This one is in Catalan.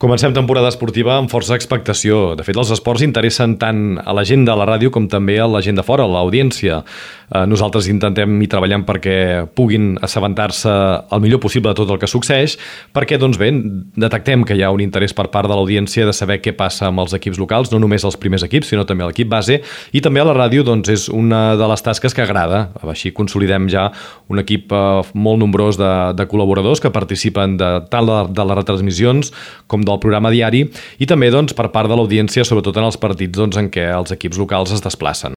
Comencem temporada esportiva amb força expectació. De fet, els esports interessen tant a la gent de la ràdio com també a la gent de fora, a l'audiència. Nosaltres intentem i treballem perquè puguin assabentar-se el millor possible de tot el que succeeix, perquè, doncs bé, detectem que hi ha un interès per part de l'audiència de saber què passa amb els equips locals, no només els primers equips, sinó també l'equip base, i també a la ràdio doncs, és una de les tasques que agrada. Així consolidem ja un equip molt nombrós de col·laboradors que participen tant de les retransmissions com del programa diari i també doncs, per part de l'audiència, sobretot en els partits en què els equips locals es desplacen.